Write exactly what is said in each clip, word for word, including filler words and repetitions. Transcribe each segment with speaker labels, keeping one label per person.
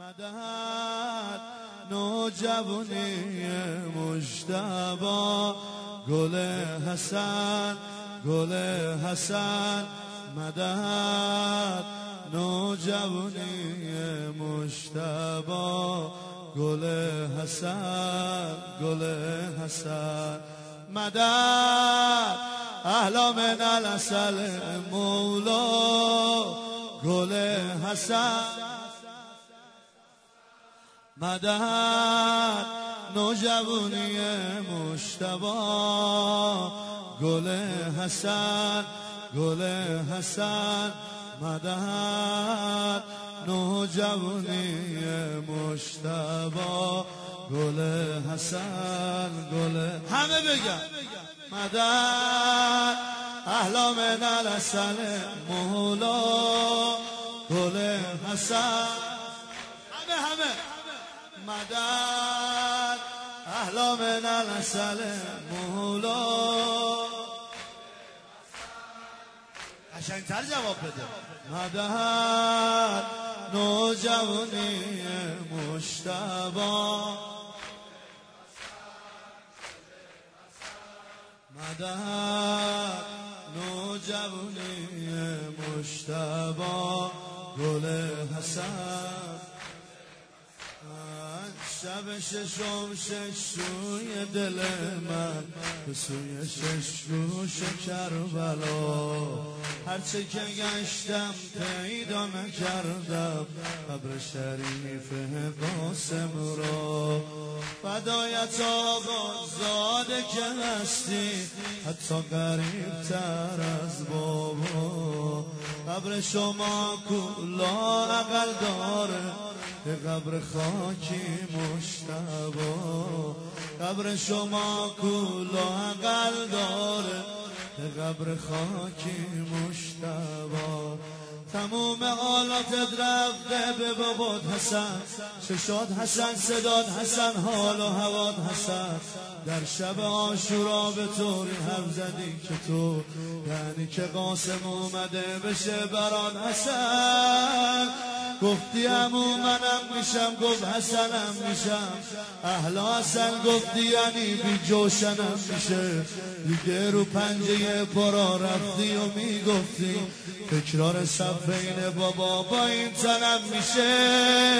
Speaker 1: مدد نوجوانی مجتبی گل حسن گل حسن مدد نوجوانی مجتبی گل حسن گل حسن مدد اهلا من العسل مولا گل حسن مدد نوجوانی مجتبی گل حسن گل حسن مدد نوجوانی مجتبی گل حسن گل همه بگن مدد اهلا من العسل مولا گل حسن همه همه مدد اهلا من العسل مولا قشنگتر جواب بده مدد نوجوانی مجتبی مدد نوجوانی مجتبی گل حسن شب ششم شش روی دل من به سوی شش گوش کربلا هرچه که گشتم پیدا نکردم قبر شریف قاسم را فدایت آقا زاده که هستی حتی قریب تر از بابا قبر شما کولا عقل داره به قبر خاکی مجتبی قبر شما کولا عقل داره به قبر خاکی مجتبی تموم حالاتت رفته به بابات حسن چشات حسن صدات حسن حال و هوات حسن در شب عاشورا به طوری حرف زدی که تو یعنی که قاسم اومده بشه برات حسن گفتی عمو منم میشم گفت حسنم میشم اهلا حسن گفتی یعنی بی جوشنم میشه دیگه رو پنجه پارا رفتی و میگفتی تکرار صفین بابا با این تنم میشه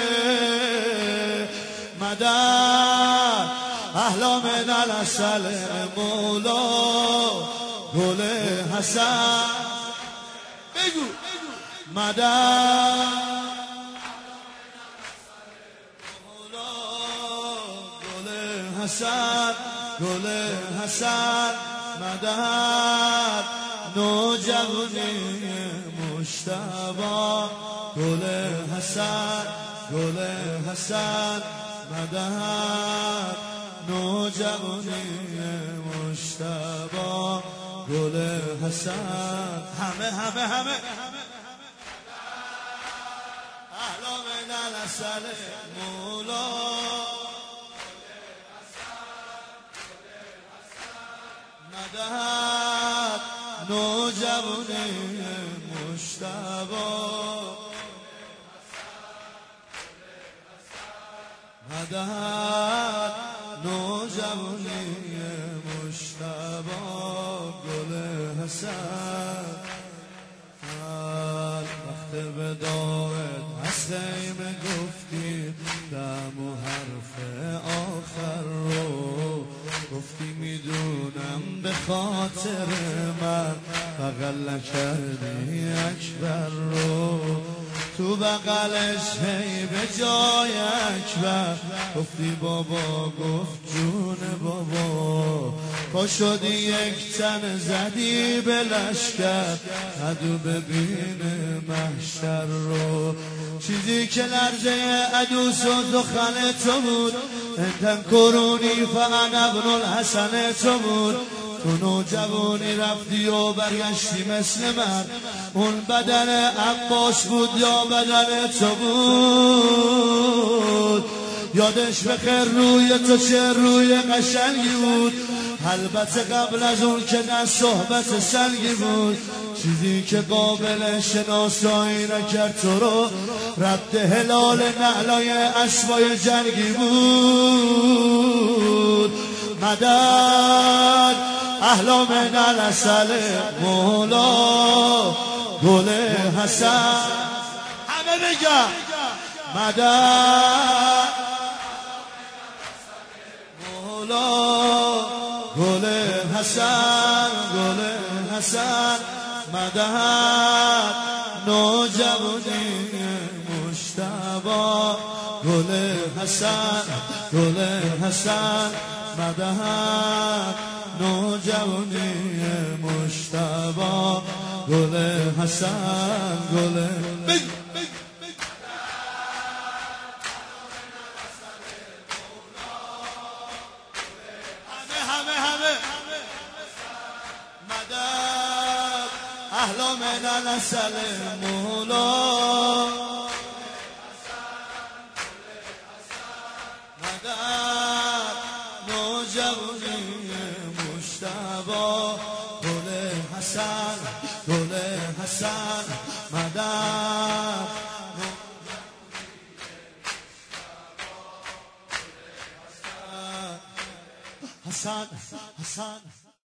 Speaker 1: مدد اهلا من العسل مولا گل حسن بگو مدد حسن گل حسن مدد نوجوانی مجتبی گل حسن گل حسن مدد نوجوانی مجتبی گل حسن همه همه همه اهلا من العسل مولا مدد نوجوانی مجتبی مدد نوجوانی مجتبی گل حسن وقت وداعت از خیمه گفتی دم و حرف آخر رو گفتی میدونم به خاطر من بغل نکردی اکبر رو تو بغلش هی به جای اکبر گفتی بابا گفت جون بابا پا شدی یک تن زدی به لشکر عدو ببین محشر رو چیزی که لرزه عدو سخن تو بود انتن کرونی فان ابن الحسن تو بود تو نوجوانی رفتی و برگشتی مثل من اون بدن عباس بود یا بدن تو بود یادش بخیر روی تو چه روی قشنگی بود البته قبل از اون که نه صحبت سنگی بود چیزی که قابل شناسایی نکرد تو رو، رد هلال نعلای اسبای جنگی بود. مدد احلام نلسل مولا گل حسن، همه بگم مدد مولا گل حسن، گل حسن مدد نوجوانی مجتبی، گل حسن گل حسن مدد نوجوانی مجتبی، گل حسن گل احلام نسل مولا، مدد نوجوانی مجتبی، گل حسن گل حسن مدد حسن حسن